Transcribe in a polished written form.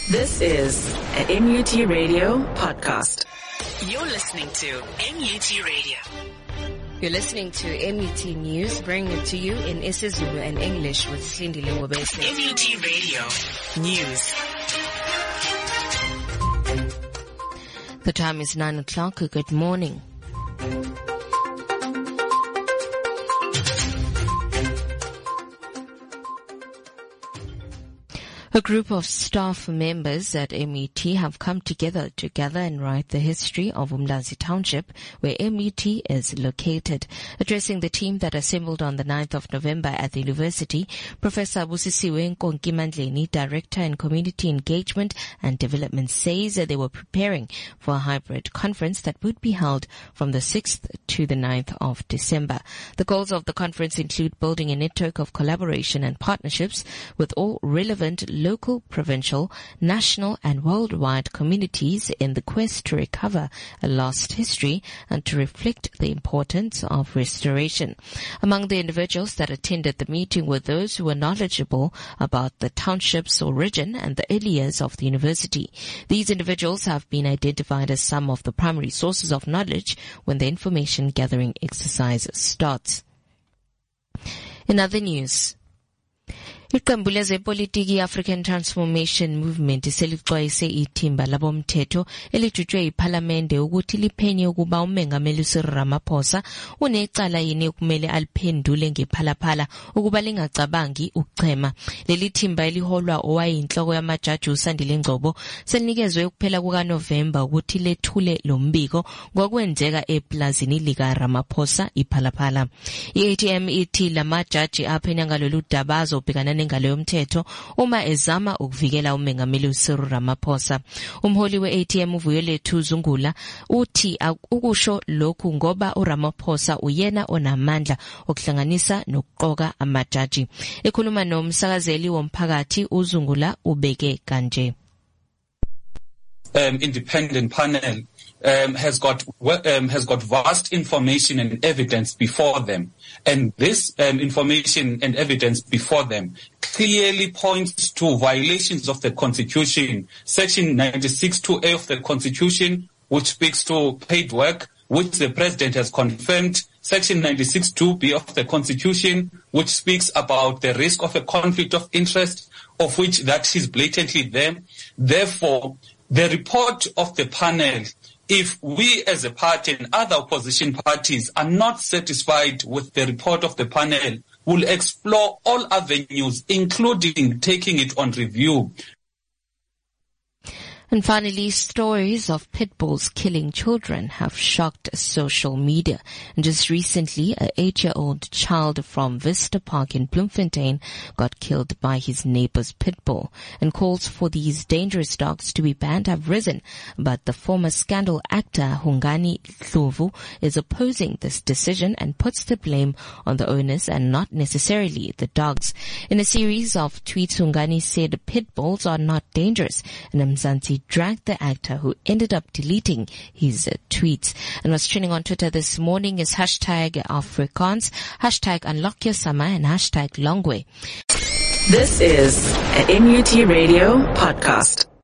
This is a MUT Radio podcast. You're listening to MUT Radio. You're listening to MUT News, bringing it to you in isiZulu and English with Cindy Lengobese. MUT Radio News. The time is 9 o'clock. Good morning. A group of staff members at MUT have come together to gather and write the history of Umlazi Township, where MUT is located. Addressing the team that assembled on the 9th of November at the university, Professor Busisiwe Nkonkimandleni, Director in Community Engagement and Development, says that they were preparing for a hybrid conference that would be held from the 6th to the 9th of December. The goals of the conference include building a network of collaboration and partnerships with all relevant local, provincial, national and worldwide communities in the quest to recover a lost history and to reflect the importance of restoration. Among the individuals that attended the meeting were those who were knowledgeable about the township's origin and the early years of the university. These individuals have been identified as some of the primary sources of knowledge when the information gathering exercise starts. In other news, iqembu lezepolitiki African Transformation Movement selixwayise ithimba labomthetho elijutshwe iPhalamende ukuthi liphenye ukuba uMengameli Cyril Ramaphosa unecala yini okumele aliphendule ngephalaphala ukuba lingacabangi ukuchema. Leli thimba eliholwa owayinhloko yamajaji uSandile Ngcobo selinikezwe ukuphela kukaNovemba ukuthi lethule lo mbiko ngokwenzeka eplazini lika Ramaphosa iPhalaphala. iATM ithi lamajaji aphenya ngalolu daba azobhekana ngalo yomthetho uma ezama ukuvikela uMengameli Cyril Ramaphosa. Umholi we-ATM uVuyolethu Zungula uthi ukusho lokhu ngoba uRamaphosa uyena onamandla okuhlanganisa nokuqoka amajaji. Ekhuluma nomsakazeli womphakathi uZungula ubeke kanje. Independent panel has got vast information and evidence before them, and this information and evidence before them clearly points to violations of the Constitution. Section 96(2)(a) of the Constitution, which speaks to paid work, which the President has confirmed. Section 96(2)(b) of the Constitution, which speaks about the risk of a conflict of interest, of which that is blatantly there. Therefore, the report of the panel, if we as a party and other opposition parties are not satisfied with the report of the panel, will explore all avenues, including taking it on review. And finally, stories of pit bulls killing children have shocked social media. And just recently, an 8-year-old child from Vista Park in Bloemfontein got killed by his neighbor's pit bull. And calls for these dangerous dogs to be banned have risen. But the former Scandal actor Hungani Dlovu is opposing this decision and puts the blame on the owners and not necessarily the dogs. In a series of tweets, Hungani said pit bulls are not dangerous, and Mzansi dragged the actor, who ended up deleting his tweets. And what's trending on Twitter this morning is hashtag Afrikaans, hashtag Unlock Your Summer, and hashtag Longway. This is a MUT Radio podcast.